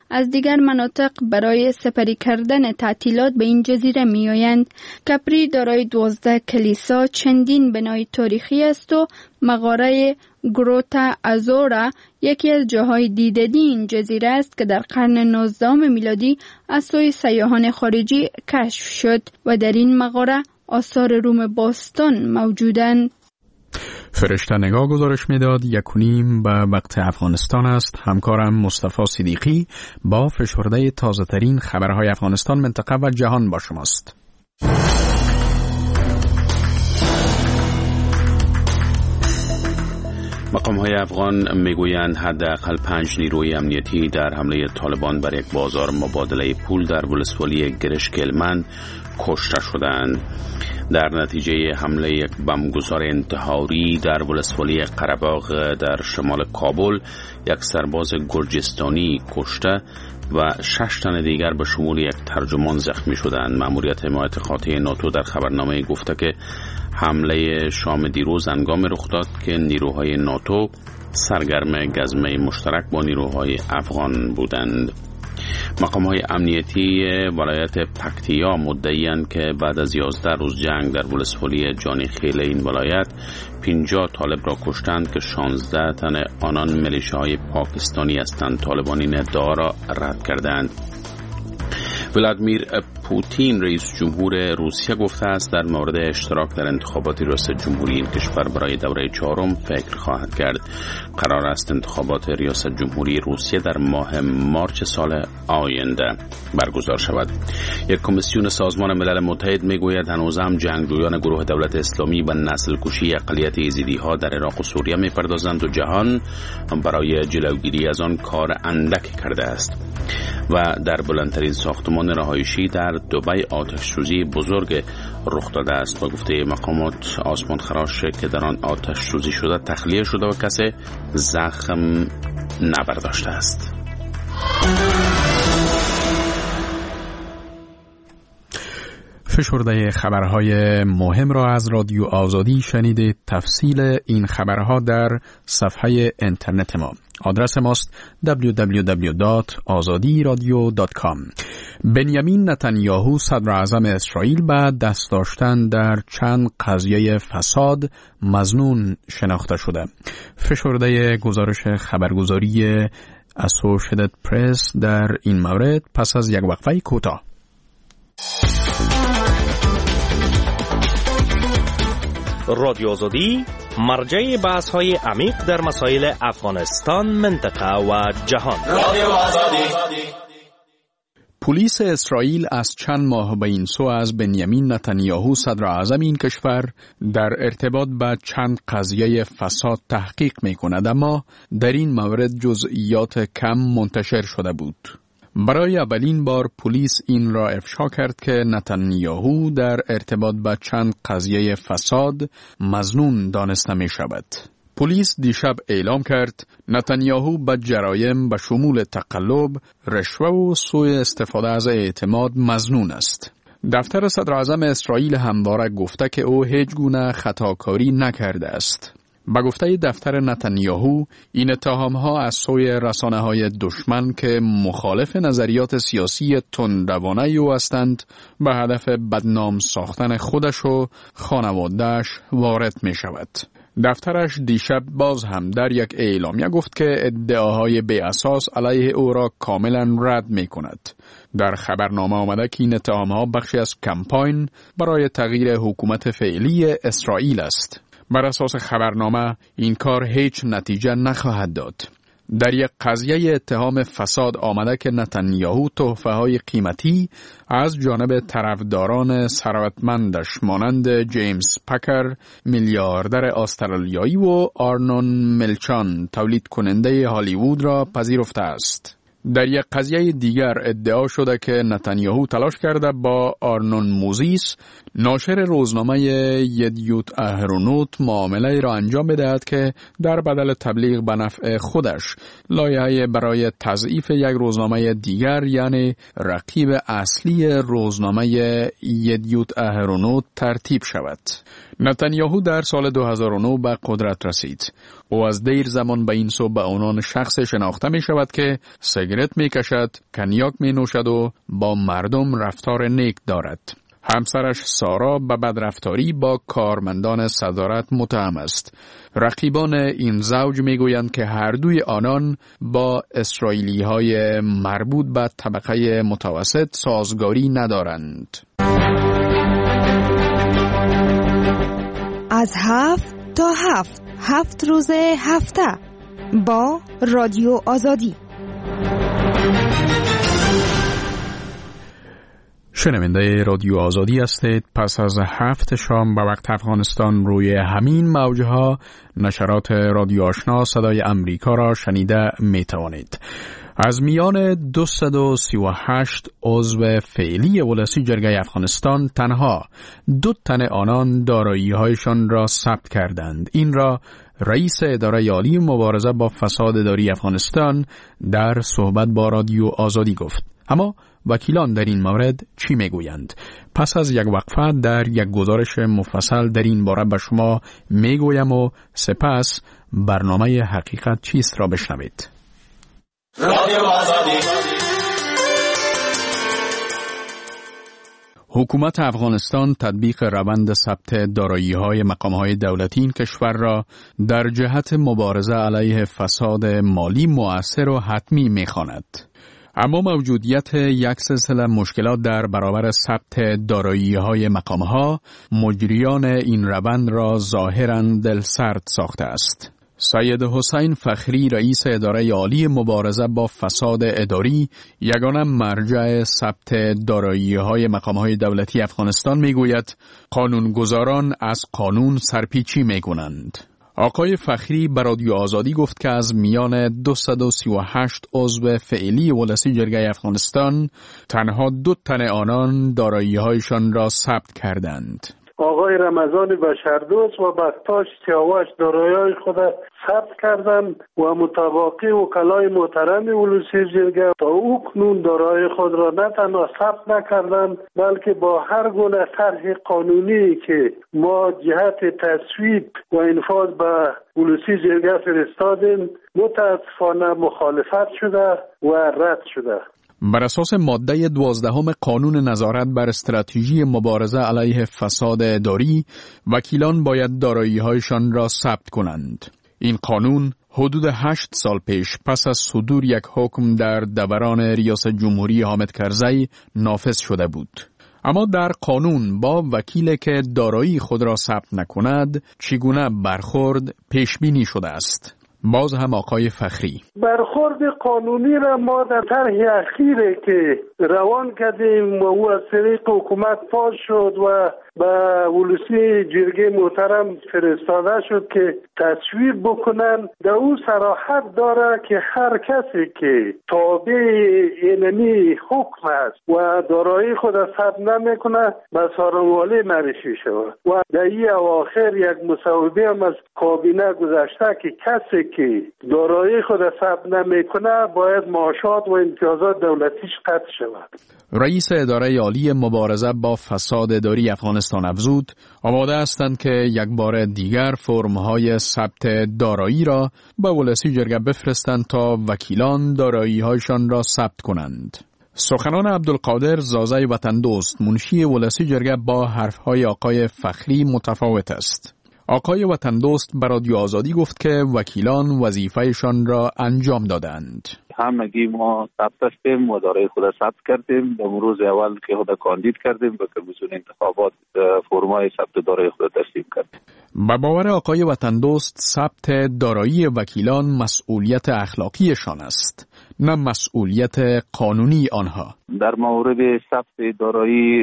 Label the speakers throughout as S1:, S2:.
S1: از دیگر مناطق برای سپری کردن تعطیلات به این جزیره می آیند. کپری دارای 12 کلیسا، چندین بنای تاریخی است و مغاره گروتا ازورا یکی از جاهای دیدنی این جزیره است که در قرن 19 میلادی از سوی سیاحان خارجی کشف شد و در این مغاره آثار روم باستان موجودند.
S2: فرشته نگاه گزارش میداد 1:30 به وقت افغانستان است. همکارم مصطفی صدیقی با فشرده تازه ترین خبرهای افغانستان، منطقه و جهان با شماست.
S3: مقام‌های افغان میگویند حداقل 5 نیروی امنیتی در حمله طالبان بر یک بازار مبادله پول در ولسوالی گرشکلمن کشته شدند. در نتیجه حمله یک بمبگذار انتحاری در ولسوالی قره‌باغ در شمال کابل، یک سرباز گرجستانی کشته و 6 تن دیگر به شمول یک ترجمان زخمی شدند. مأموریت حمایت خاطی ناتو در خبرنامه گفته که حمله شام دیروز هنگامی رخ داد که نیروهای ناتو سرگرم گزمه مشترک با نیروهای افغان بودند. مقام‌های امنیتی ولایت پکتیا مدعی‌اند که بعد از 11 روز جنگ در ولسوالی جانی خیل این ولایت 50 طالب را کشتند که 16 تن آنان میلیشیاهای پاکستانی هستند. طالبان این ادعا را رد کردند. ولادیمیر پوتین رئیس جمهور روسیه گفته است در مورد اشتراک در انتخابات ریاست جمهوری این کشور برای دوره 4 فکر خواهد کرد. قرار است انتخابات ریاست جمهوری روسیه در ماه مارچ سال آینده برگزار شود. یک کمیسیون سازمان ملل متحد میگوید هنوز هم جنگجویان گروه دولت اسلامی و نسل کشی اقلیت یزیدی ها در عراق و سوریه میپردازند و جهان برای جلوگیری از آن کار اندک کرده است. و در بلندترین ساختمان رهایشی در دبی آتش سوزی بزرگ رخ داده است. با گفته مقامات آسمان خراش که در آن آتش سوزی شده تخلیه شده و کسی زخم نبرداشته است.
S2: فشرده خبرهای مهم را از رادیو آزادی شنیدید. تفصیل این خبرها در صفحه اینترنت ما. آدرس ماست www.azadiradio.com. بنیامین نتانیاهو صدر اعظم اسرائیل بعد دست داشتن در چند قضیه فساد مظنون شناخته شده. فشرده گزارش خبرگزاری اسوشییتد پرس در این مورد پس از یک وقفه کوتاه.
S4: رادیو آزادی مرجع بحث‌های عمیق در مسائل افغانستان، منطقه و جهان. رادیو آزادی.
S2: پلیس اسرائیل از چند ماه به این سو از بنیامین نتانیاهو صدر اعظم این کشور در ارتباط با چند قضیه فساد تحقیق می‌کند، اما در این مورد جزئیات کم منتشر شده بود. برای اولین بار پلیس این را افشا کرد که نتانیاهو در ارتباط با چند قضیه فساد مظنون دانسته می شود. پلیس دیشب اعلام کرد نتانیاهو به جرایم به شمول تقلب، رشوه و سوء استفاده از اعتماد مظنون است. دفتر صدر اعظم اسرائیل همواره گفته که او هیچ گونه خطاکاری نکرده است. با گفته دفتر نتانیاهو، این اتهام‌ها از سوی رسانه‌های دشمن که مخالف نظریات سیاسی تندروانه او هستند به هدف بدنام ساختن خودش و خانواده‌اش وارد می‌شود. دفترش دیشب باز هم در یک اعلامیه گفت که ادعاهای بی اساس علیه او را کاملا رد می‌کند. در خبرنامه آمده که این اتهام‌ها بخشی از کمپاین برای تغییر حکومت فعلی اسرائیل است. بر اساس خبرنامه این کار هیچ نتیجه نخواهد داد. در یک قضیه اتهام فساد آمده که نتانیاهو تحفه‌های قیمتی از جانب طرفداران ثروتمندش مانند جیمز پکر، میلیاردر استرالیایی و آرنون ملچان، تولید کننده هالیوود را پذیرفته است. در یک قضیه دیگر ادعا شده که نتانیاهو تلاش کرده با آرنون موزیس، ناشر روزنامه یدیوت اهرونوت، معامله را انجام بدهد که در بدل تبلیغ به نفع خودش لایحه برای تضعیف یک روزنامه دیگر یعنی رقیب اصلی روزنامه یدیوت اهرونوت ترتیب شود. نتانیاهو در سال 2009 به قدرت رسید. او از دیر زمان به این سو به عنوان شخص شناخته می شود که سیگرت می کشد، کنیاک می نوشد و با مردم رفتار نیک دارد. همسرش سارا به بدرفتاری با کارمندان صدارت متهم است. رقیبان این زوج می گویند که هر دوی آنان با اسرائیلی های مربوط به طبقه متوسط سازگاری ندارند.
S5: از 7 تا 7 روز هفته با رادیو آزادی.
S2: شنونده رادیو آزادی هستید. پس از 7 شام به وقت افغانستان روی همین موجها نشرات رادیو آشنا صدای امریکا را شنیده می توانید. از میان 238 عضو فعلی ولسی جرگه افغانستان تنها 2 تن آنان دارایی‌هایشان را ثبت کردند. این را رئیس اداره عالی مبارزه با فساد اداری افغانستان در صحبت با رادیو آزادی گفت. اما وکیلان در این مورد چی میگویند؟ پس از یک وقفه در یک گزارش مفصل در این باره به شما میگویم و سپس برنامه حقیقت چیست را بشنوید. رادیو آزادی. حکومت افغانستان تطبیق روند ثبت دارایی‌های مقام‌های دولتی این کشور را در جهت مبارزه علیه فساد مالی مؤثر و حتمی می‌خواند. اما موجودیت یک سلسله مشکلات در برابر ثبت دارایی‌های مقام‌ها مجریان این روند را ظاهراً دلسرد ساخته است. سید حسین فخری رئیس اداره عالی مبارزه با فساد اداری یگانه مرجع ثبت دارایی‌های مقام‌های دولتی افغانستان میگوید قانونگذاران از قانون سرپیچی میکنند. آقای فخری به رادیو آزادی گفت که از میان 238 عضو فعلی ولسی جرگه افغانستان تنها 2 تن آنان دارایی‌هایشان را ثبت کردند.
S6: آقای رمضان بشردوست و بختاش سیاوش دارایی‌های خود ثبت کردند و مطابق وکلای محترم ولسی جرگه تا اکنون دارایی خود را نه تنها ثبت نکردند بلکه با هر گونه طرح قانونی که ما جهت تصویب و انفاذ به ولسی جرگه فرستادیم متاسفانه مخالفت شده و رد شده.
S2: بر اساس ماده 12 قانون نظارت بر استراتژی مبارزه علیه فساد اداری، وکیلان باید دارایی‌هایشان را ثبت کنند. این قانون حدود 8 سال پیش پس از صدور یک حکم در دوران ریاست جمهوری حامد کرزی نافذ شده بود. اما در قانون با وکیلی که دارایی خود را ثبت نکند چگونه برخورد پیش بینی شده است؟ باز هم آقای فخری
S6: برخورد قانونی را ما در طرح اخیری که روان کردیم و او از طریق حکومت پاس شد و به ولسی جرگه محترم فرستاده شد که تصویب بکنن. در او صراحت داره که هر کسی که تابع اینمی حکم است و دارایی خود ثبت نمیکنه به سارنوالی معرفی شود و در این اواخر یک مصوبه هم از کابینه گذشته که کسی که دارایی خود ثبت نمیکنه باید معاشات و امتیازات دولتیش قطع شود.
S2: رئیس اداره عالی مبارزه با فساد اداری افغانستان افزود آماده هستند که یک بار دیگر فرم‌های ثبت دارایی را به ولسی جرگه بفرستند تا وکیلان دارایی‌هایشان را ثبت کنند. سخنان عبدالقادر زازای وطن دوست منشی ولسی جرگه با حرفهای آقای فخری متفاوت است. آقای وطن دوست به رادیو آزادی گفت که وکیلان وظیفه‌شان را انجام دادند.
S7: همگی ما ثبت هستیم و دارای خود ثبت کردیم. در روز اول که خود کاندید کردیم به کمیسیون انتخابات فرمای ثبت دارای خود تسلیم کردیم.
S2: به باور آقای وطن دوست ثبت دارایی وکیلان مسئولیت اخلاقیشان است، نه مسئولیت قانونی آنها.
S7: در مورد ثبت دارایی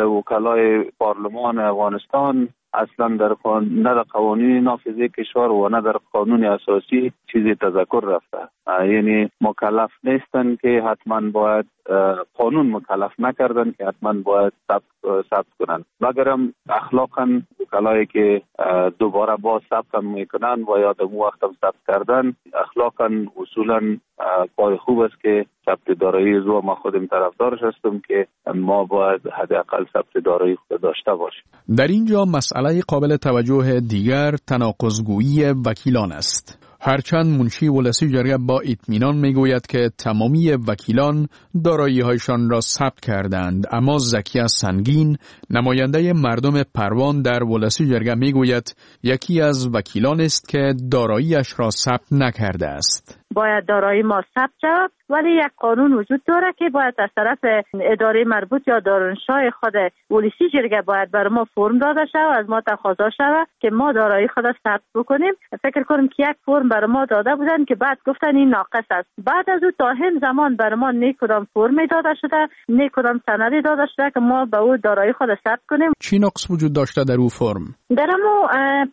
S7: وکلای پارلمان افغانستان اصلا نه در قوانین نافذه کشور و نه در قانون اساسی چیزی تذکر رفته. یعنی مکلف نیستن که حتما باید قانون مکلف نکردن که حتما باید ثبت کنن. مگرم اخلاقا وکلایی که دوباره با ثبت میکنن و یا در وقت ثبت کردن اخلاقا اصولا کار خوب است که ثبت دارایی و ما خودم طرفدارش هستم که ما باید حداقل ثبت دارایی خود داشته باشیم.
S2: در اینجا مسئله قابل توجه دیگر تناقض‌گویی وکیلان است. هرچند منشی ولسی جرگه با اطمینان میگوید که تمامی وکیلان دارایی‌هایشان را ثبت کردند، اما زکیه سنگین نماینده مردم پروان در ولسی جرگه میگوید یکی از وکیلان است که داراییش را ثبت نکرده است.
S8: باید دارایی ما ثبت شود، ولی یک قانون وجود داره که باید از طرف اداره مربوط یا دارنشاه خود ولسی جرگه باید بر ما فرم داده شود، از ما تقاضا شود که ما دارایی خود ثبت بکنیم. فکر کنم که یک فرم بر ما داده بودن که بعد گفتن این ناقص است. بعد از او تا هم زمان بر ما نه کدام فرمی داده شده، نه کدام سندی داده شده که ما به او دارایی خود ثبت کنیم.
S2: چی نقص وجود داشته در او فرم؟
S8: در مو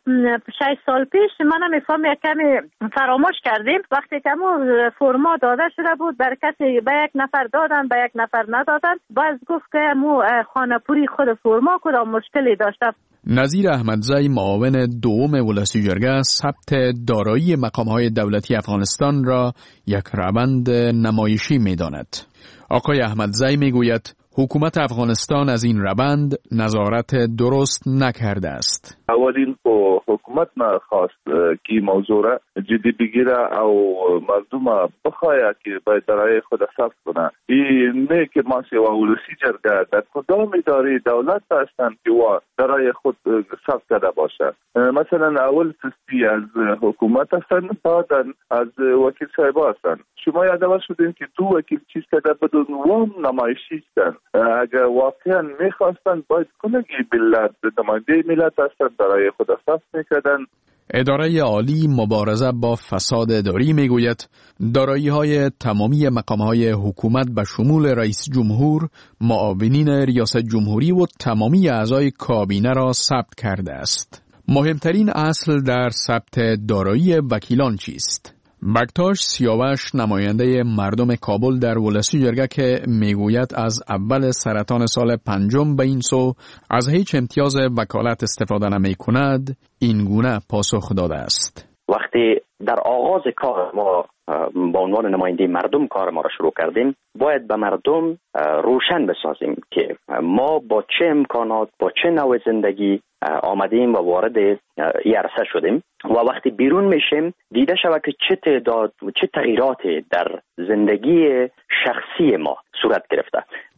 S8: 6 سال پیش من میفهم یک کمی فراموش کردیم، وقتی که مو فرما داده شده بود بر کسی به یک نفر دادن به یک نفر ندادن، باز گفت که مو خانه پوری خود فرما کدام مشکلی داشته.
S2: نظیر احمدزی معاون دوم ولسی جرگه ثبت دارایی مقام‌های دولتی افغانستان را یک روند نمایشی می‌داند. آقای احمدزی میگوید حکومت افغانستان از این روند نظارت درست نکرده است.
S9: اولین حکومت نخواست که موضوع را جدی بگیره او مردم بخواهد که باید دارایی خود ثبت کنه. این نه که ما سوا ولسی جرگه در کدام اداره دولت هستند که دارایی خود ثبت کرده باشه. مثلا اول سستی از حکومت هستند، بعدن از وکیل صاحب هستند. شما یادآور شدین که دو وکیل چیز کرده بدون وام نمایشی هستند. اگر واقعا میخواستند باید کنگی ملت نماینده ملت هستند دارای خود ثبت میکردن.
S2: اداره عالی مبارزه با فساد اداری میگوید دارایی‌های تمامی مقام‌های حکومت به شمول رئیس جمهور، معاونین ریاست جمهوری و تمامی اعضای کابینه را ثبت کرده است. مهمترین اصل در ثبت دارایی وکیلان چیست؟ بکتاش سیاوش نماینده مردم کابل در ولسی جرگه که میگوید از اول سرطان سال 5 به این سو از هیچ امتیاز وکالت استفاده نمی کند، این گونه پاسخ داده است.
S10: وقتی در آغاز کار ما با عنوان نماینده مردم کار ما را شروع کردیم، باید به مردم روشن بسازیم که ما با چه امکانات، با چه نوع زندگی آمدیم و وارد این عرصه شدیم و وقتی بیرون میشیم دیده شود که چه تعداد و چه تغییراتی در زندگی شخصی ما صورت گرفته.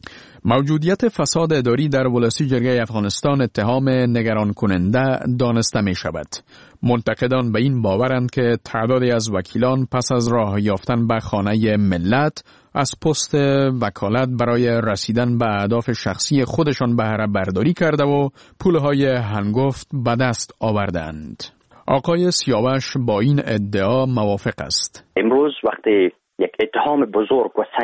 S2: موجودیت فساد اداری در ولسی جرگه افغانستان اتهام نگران کننده دانسته می شود. منتقدان به این باورند که تعدادی از وکیلان پس از راه یافتن به خانه ملت از پست وکالت برای رسیدن به اهداف شخصی خودشان بهره برداری کرده و پولهای هنگفت به دست آوردند. آقای سیاوش با این ادعا موافق است.
S10: امروز وقتی یک اتهام بزرگ و